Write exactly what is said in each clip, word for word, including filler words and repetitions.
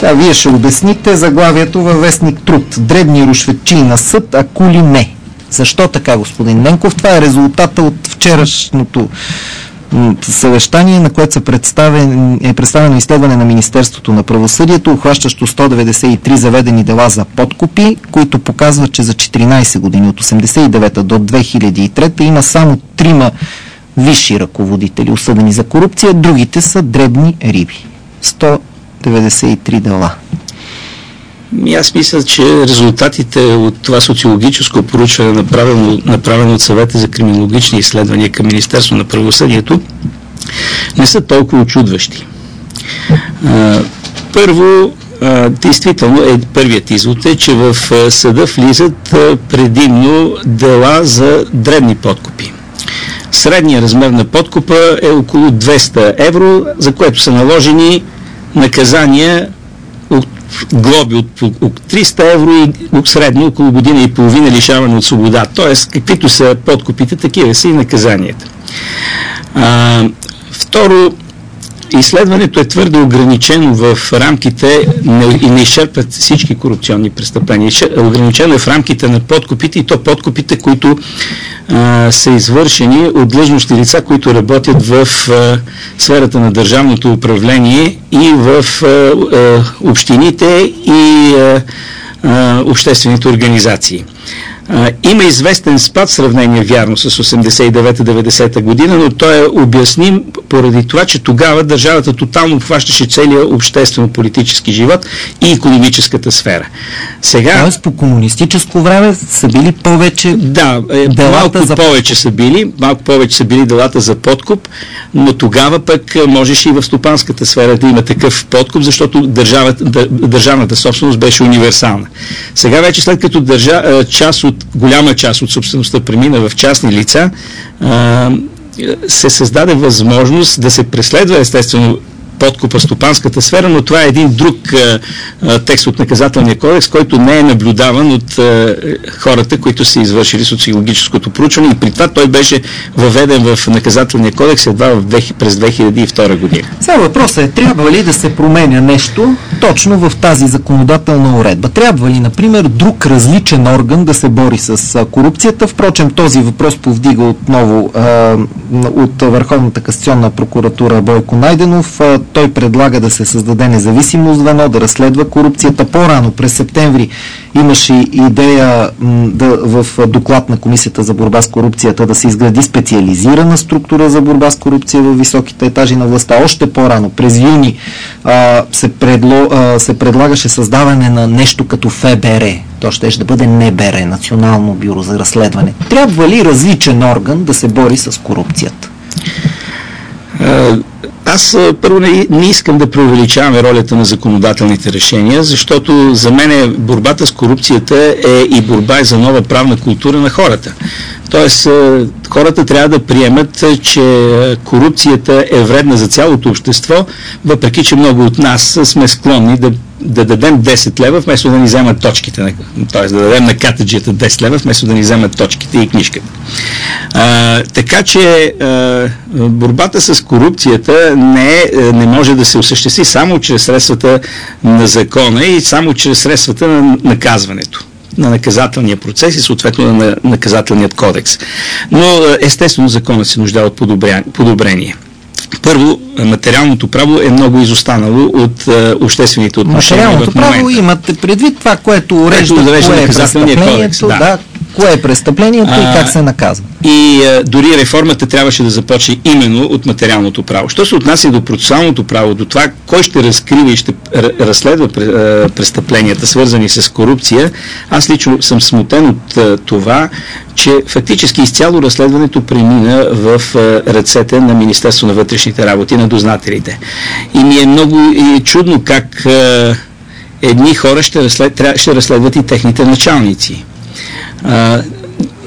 Сега вие ще обясните заглавието във вестник Труд. Дребни рушветчи на съд, а кули не. Защо така, господин Ненков? Това е резултата от вчерашното съвещание, на което е представено изследване на Министерството на правосъдието, обхващащо сто деветдесет и три заведени дела за подкупи, които показват, че за четиринайсет години, от осемдесет и девета до две хиляди и трета, има само трима висши ръководители, осъдени за корупция, другите са дребни риби. сто деветдесет и три дела. И аз мисля, че резултатите от това социологическо проучване, направено, направено от Съвета за криминологични изследвания към Министерство на правосъдието, не са толкова очудващи. А, първо, а, действително, е, първият извод е, че в съда влизат а, предимно дела за дребни подкупи. Средният размер на подкупа е около двеста евро, за което са наложени наказания от глоби от, от триста евро и средно около година и половина лишаване от свобода. Тоест, каквито са подкупите, такива са и наказанията. А, второ, изследването е твърде ограничено в рамките не, и не изчерпват всички корупционни престъпления. Ограничено е в рамките на подкупите, и то подкупите, които а, са извършени от длъжностни лица, които работят в а, сферата на държавното управление и в а, а, общините и а, а, обществените организации. А, има известен спад в сравнение, вярно, с осемдесет и девета деветдесета година, но той е обясним поради това, че тогава държавата тотално обхващаше целия обществено-политически живот и икономическата сфера. Сега... Тоест по комунистическо време са били повече да, малко за... повече са били, малко повече са били делата за подкуп, но тогава пък можеше и в стопанската сфера да има такъв подкуп, защото държавата, държавната собственост беше универсална. Сега вече, след като държа, част от голяма част от собствеността премина в частни лица, а, се създаде възможност да се преследва естествено подкупа в стопанската сфера, но това е един друг а, текст от наказателния кодекс, който не е наблюдаван от а, хората, които са извършили социологическото проучване, и при това той беше въведен в наказателния кодекс едва в, през две хиляди и втора година. Сега въпросът е, трябва ли да се променя нещо точно в тази законодателна уредба? Трябва ли, например, друг различен орган да се бори с а, корупцията? Впрочем, този въпрос повдига отново а, от Върховната касационна прокуратура Бойко Найденов. А, той предлага да се създаде независимо звено, да разследва корупцията. По-рано, през септември, имаше идея м, да, в доклад на Комисията за борба с корупцията да се изгради специализирана структура за борба с корупция в високите етажи на властта. Още по-рано, през юни, а, се, предло, а, се предлагаше създаване на нещо като ФБР. То ще ще бъде НБР, Национално бюро за разследване. Трябва ли различен орган да се бори с корупцията? Аз първо не, не искам да преувеличаваме ролята на законодателните решения, защото за мен борбата с корупцията е и борба за нова правна култура на хората. Тоест, хората трябва да приемат, че корупцията е вредна за цялото общество, въпреки че много от нас сме склонни да, да дадем десет лева, вместо да ни вземат точките. Т.е. да дадем на катаджията десет лева, вместо да ни вземат точките и книжката. А, така че а, борбата с корупцията не, не може да се осъществи само чрез средствата на закона и само чрез средствата на наказването, на наказателния процес и съответно на наказателният кодекс. Но естествено законът се нуждае от подобрение. Първо, материалното право е много изостанало от е, обществените отношения. Материалното право имате предвид това, което урежда кое е престъплението, да. Да, кое е престъплението а, и как се наказва. И а, дори реформата трябваше да започне именно от материалното право. Що се отнася до процесуалното право, до това кой ще разкрива и ще разследва престъпленията, свързани с корупция, аз лично съм смутен от а, това, че фактически изцяло разследването премина в а, ръцете на Министерство на вътрешните работи, на дознателите. И ми е много и чудно как а, едни хора ще, разслед, ще разследват и техните началници. А,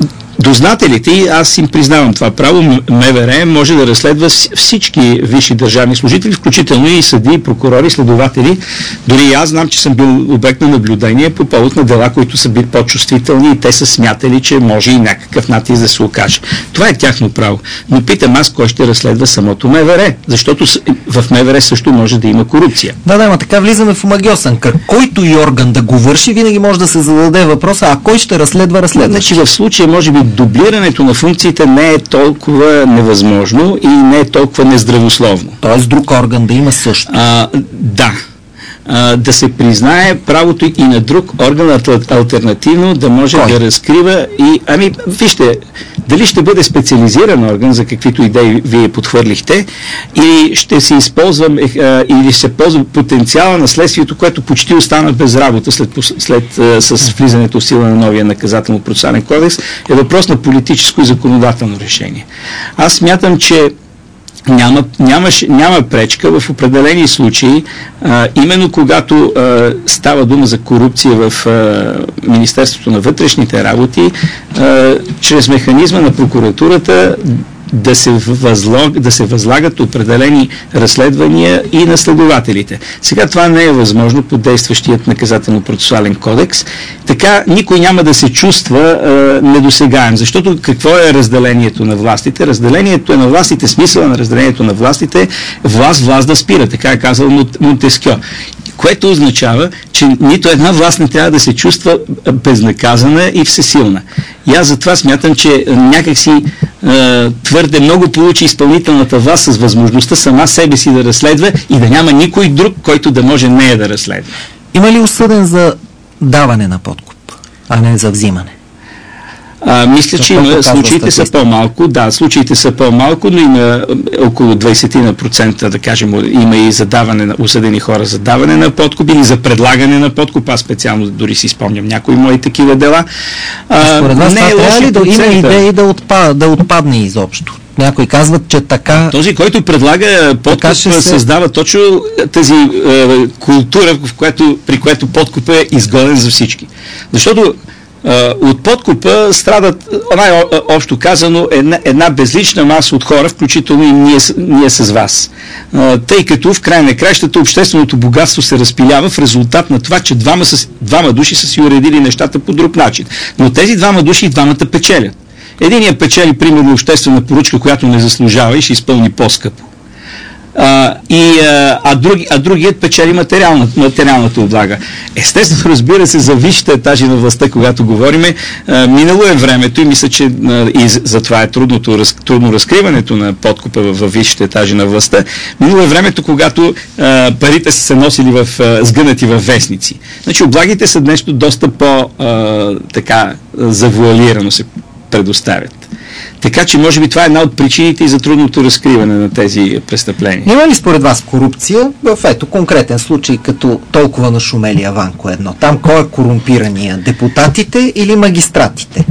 дознателите, и аз им признавам това право, МВР може да разследва всички висши държавни служители, включително и съдии, прокурори, следователи. Дори аз знам, че съм бил обект на наблюдение по повод на дела, които са били по-чувствителни и те са смятали, че може и някакъв натиск да се окаже. Това е тяхно право. Но питам аз, кой ще разследва самото МВР? Защото в МВР също може да има корупция. Да, да, но така влизаме в омагьосан кръг. Който и орган да го върши, винаги може да се зададе въпроса, а кой ще разследва разследва? Значи в случая, може би, дублирането на функциите не е толкова невъзможно и не е толкова нездравословно. Тоест друг орган да има също. А, да. А, да се признае правото и на друг орган алтернативно да може Кой? да разкрива и, ами, вижте, дали ще бъде специализиран орган, за каквито идеи вие подхвърлихте, или ще се използва, или ще ползва потенциала на следствието, което почти остана без работа след, след с влизането в сила на новия наказателно-процесуален кодекс, е въпрос на политическо и законодателно решение. Аз смятам, че Няма, няма, няма пречка в определени случаи, а, именно когато а, става дума за корупция в а, Министерството на вътрешните работи, а, чрез механизма на прокуратурата да се, възлог, да се възлагат определени разследвания и на следователите. Сега това не е възможно по действащият наказателно-процесуален кодекс. Така никой няма да се чувства а, недосегаем. Защото какво е разделението на властите? Разделението е на властите, смисъла на разделението на властите, власт, власт да спира. Така е казал Монтескьо. Което означава, че нито една власт не трябва да се чувства безнаказана и всесилна. И аз затова смятам, че някакси е, твърде много получи изпълнителната власт с възможността сама себе си да разследва и да няма никой друг, който да може нея да разследва. Има ли осъден за даване на подкуп, а не за взимане? А, мисля, че има, случаите са по-малко, да, случаите са по-малко, но има около двайсет процента, да кажем, има и за даване на, осъдени хора за даване на подкуп или за предлагане на подкуп. Аз специално дори си спомням някои мои такива дела. А, според вас, не е трябва ли да има идеи да, отпад, да отпадне изобщо? Някои казват, че така... Този, който предлага подкуп, се... създава точно тази е, култура, в която, при която подкуп е изгоден за всички. Защото от подкупа страдат, най-общо казано, една, една безлична маса от хора, включително и ние, ние с вас. Тъй като в край на краищата общественото богатство се разпилява в резултат на това, че двама, с, двама души са си уредили нещата по друг начин. Но тези двама души и двамата печелят. Единият печели, примерно, обществена поръчка, която не заслужава и ще изпълни по-скъпо. А, и, а, а, други, а другият печели материална, материалната облага. Естествено, разбира се, за висшите етажи на властта, когато говориме, а, минало е времето и мисля, че а, и затова е трудното, раз, трудно разкриването на подкупа в, в висшите етажи на властта. Минало е времето, когато а, парите са се носили в, а, сгънати във вестници. Значи, облагите са нещо доста по-така завуалирано се предоставят. Така че, може би, това е една от причините и за трудното разкриване на тези престъпления. Има ли според вас корупция в ето конкретен случай, като толкова нашумелия Ванко едно? Там кой е корумпирания? Депутатите или магистратите?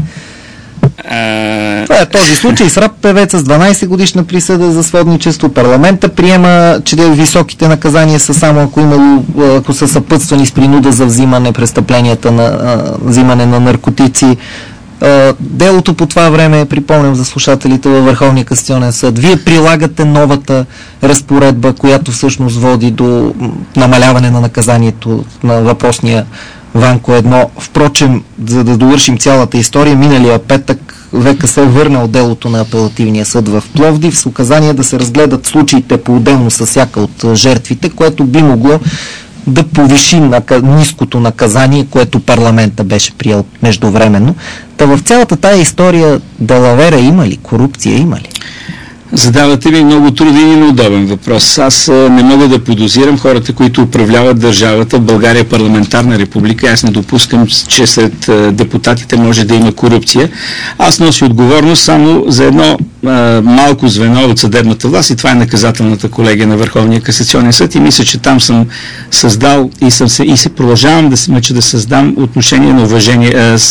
А... Това е този случай с рап певеца с дванайсет годишна присъда за сводничество. Парламента приема, че високите наказания са само ако имало, ако са съпътствани с принуда за взимане, престъпленията на а, взимане на наркотици. Делото по това време, припомням за слушателите, във Върховния касационен съд. Вие прилагате новата разпоредба, която всъщност води до намаляване на наказанието на въпросния Ванко едно. Впрочем, за да довършим цялата история, миналия петък ВКС е върнал делото на апелативния съд в Пловдив с указание да се разгледат случаите по-отделно с всяка от жертвите, което би могло да повиши нака... ниското наказание, което парламента беше приел междувременно. Та в цялата тая история далавера има ли? Корупция има ли? Задавате ми много труден и неудобен въпрос. Аз не мога да подозирам хората, които управляват държавата. В България е парламентарна република. Аз не допускам, че сред депутатите може да има корупция. Аз нося отговорност само за едно а, малко звено от съдебната власт и това е наказателната колегия на Върховния касационен съд и мисля, че там съм създал и, съм се, и се продължавам да се мъча да създам отношение на уважение, а, с,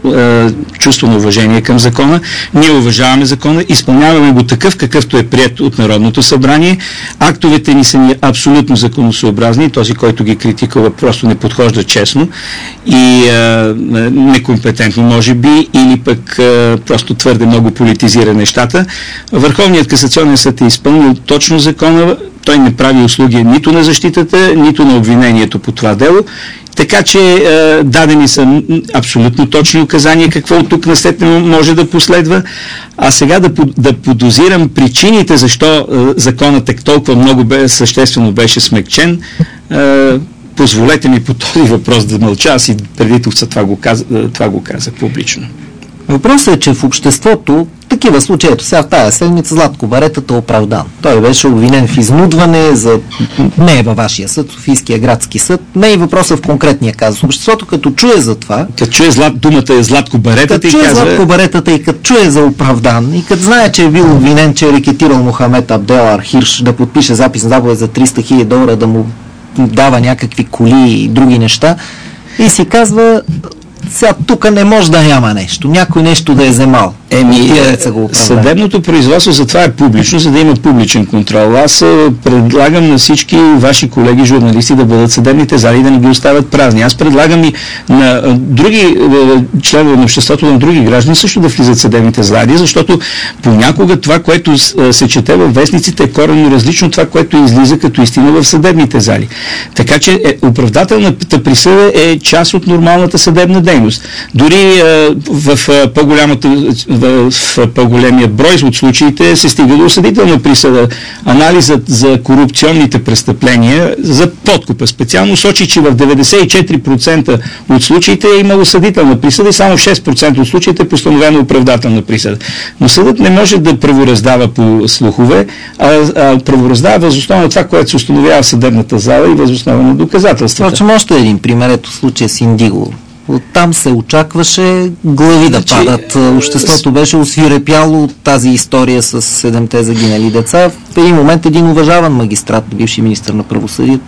е, чувство на уважение към закона. Ние уважаваме закона, изпълняваме го такъв, какъвто е приет от Народното събрание. Актовете ни са ни абсолютно законосъобразни. Този, който ги критикува, просто не подхожда честно и е, некомпетентно, може би, или пък е, просто твърде много политизира нещата. Върховният касационен съд е изпълнил точно закона. Той не прави услуги нито на защитата, нито на обвинението по това дело. Така че е, дадени са абсолютно точни указания какво от тук насетне може да последва. А сега да, да подозирам причините защо е, законът е толкова много бе, съществено беше смекчен. Е, позволете ми по този въпрос да мълча. Аз и преди това го, каз, това го казах публично. Въпросът е, че в обществото такива случаи, ето сега в тази седмица Златко Баретата е оправдан. Той беше обвинен в изнудване, за... не е във вашия съд, Софийския градски съд, не е въпросът в конкретния казус. Обществото като чуе за това... Като чуе злат, думата е Златко Баретата като и чуе казва... Златко Баретата и като чуе за оправдан и като знае, че е бил обвинен, че е рекетирал Мохамед Абдел Архирш да подпише запис на заповед за триста хиляди долара, да му дава някакви коли и други неща и си казва... Сега тук не може да няма нещо. Някой нещо да е вземал. Еми, съдебното производство за това е публично, за да има публичен контрол. Аз предлагам на всички ваши колеги журналисти да бъдат съдебните зали и да не ги оставят празни. Аз предлагам и на други членове на обществото, на други граждани също да влизат в съдебните зали, защото понякога това, което се чете във вестниците, е коренно различно от това, което излиза като истина в съдебните зали. Така че е, оправдателната присъда е част от нормалната съдебна дейност. Дори е, в, в по-голямата в по-големия брой от случаите се стига до осъдителна присъда. Анализът за корупционните престъпления, за подкупа специално, сочи, че в деветдесет и четири процента от случаите е имало осъдителна присъда и само в шест процента от случаите е постановена оправдателна присъда. Но съдът не може да правораздава по слухове, а, а правораздава въз основа на това, което се установява в съдебната зала и въз основа на доказателствата. Впрочем, още един пример, ето случая с Индиго. Оттам се очакваше глави да значи, падат. Обществото беше освирепяло от тази история с седемте загинали деца. В един момент един уважаван магистрат, бивши министър на правосъдието,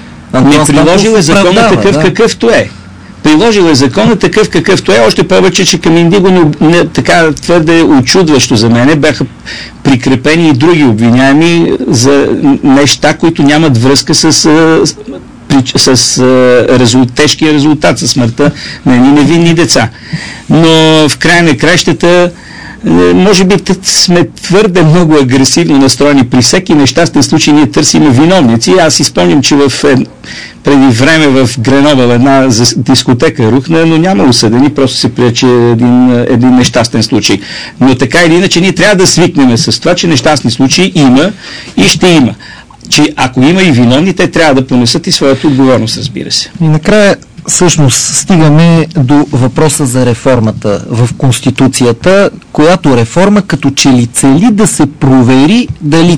не приложил е закона такъв да. какъвто е. Приложил е закона такъв какъвто е, още повече, че към Индиго не, не, така твърде очудващо за мене бяха прикрепени и други обвиняеми за неща, които нямат връзка с с, с а, резул, тежкия резултат, със смъртта на едни невинни деца. Но в края на кращата може би сме твърде много агресивно настроени. При всеки нещастен случай ние търсим виновници. Аз си спомням, че в, е, преди време в Греновал една дискотека рухна, но няма осъдени, просто се пречи един, един нещастен случай. Но така или иначе ние трябва да свикнем с това, че нещастни случаи има и ще има. Че ако има и виновни, те трябва да понесат и своята отговорност, разбира се. И накрая, всъщност, стигаме до въпроса за реформата в Конституцията, която реформа като че ли цели да се провери дали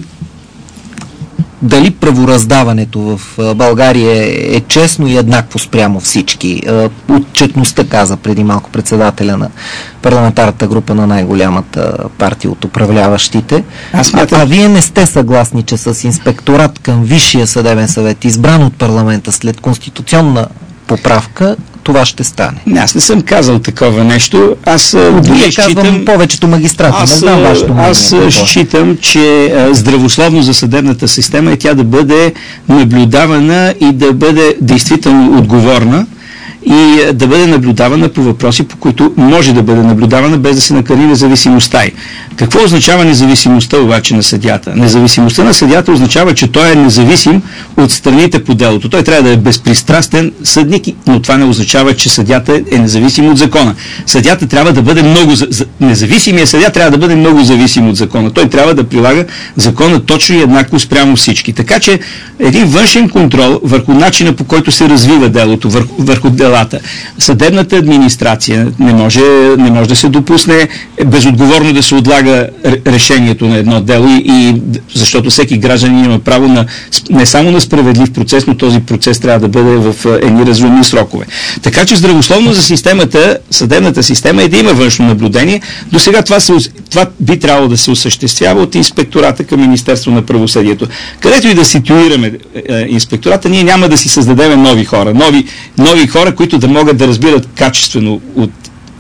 дали правораздаването в България е честно и еднакво спрямо всички. Отчетността, каза преди малко председателя на парламентарната група на най-голямата партия от управляващите. А, а вие не сте съгласни, че с инспекторат към Висшия съдебен съвет, избран от парламента след конституционна поправка, това ще стане. Не, аз не съм казал такова нещо. Аз дори считам... повечето магистрати. Аз, не знам вашето мнение. Аз считам, че а, здравословно за съдебната система е тя да бъде наблюдавана и да бъде действително отговорна и да бъде наблюдавана по въпроси, по които може да бъде наблюдавана без да се накърни независимостта й. Какво означава независимостта обаче на съдията? Независимостта на съдията означава, че той е независим от страните по делото. Той трябва да е безпристрастен съдник, но това не означава, че съдята е независим от закона. Съдята трябва да бъде много... Независимият съдия трябва да бъде много зависим от закона. Той трябва да прилага закона точно и еднакво спрямо всички. Така че един външен контрол върху начина, по който се развива делото, върху, върху делата. Съдебната администрация не може, не може да се допусне безотговорно да се отлага решението на едно дело и, и защото всеки гражданин има право на не само на справедлив процес, но този процес трябва да бъде в едни разумни срокове. Така че здравословно за системата, съдебната система е да има външно наблюдение. До сега това, се, това би трябвало да се осъществява от инспектората към Министерство на правосъдието. Където и да ситуираме е, инспектората, ние няма да си създадем нови хора. Нови, нови хора, които да могат да разбират качествено от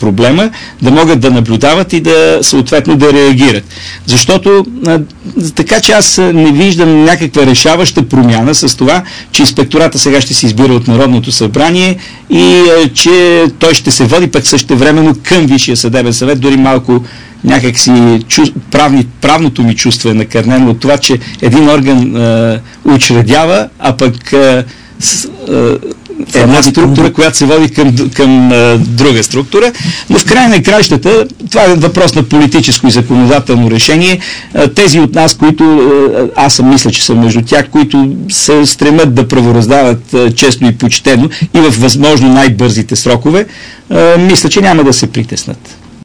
проблема, да могат да наблюдават и да съответно да реагират. Защото а, така че аз не виждам някаква решаваща промяна с това, че инспектората сега ще се избира от Народното събрание и а, че той ще се води пък същевременно към Висшия съдебен съвет, дори малко някакси чу, правни, правното ми чувство е накърнено от това, че един орган а, учредява, а пък а, с, а, една структура, която се води към, към а, друга структура. Но в край на краищата, това е въпрос на политическо и законодателно решение. А, тези от нас, които, а, аз съм мисля, че съм между тях, които се стремят да правораздават а, честно и почтено и в възможно най-бързите срокове, а, мисля, че няма да се притеснат.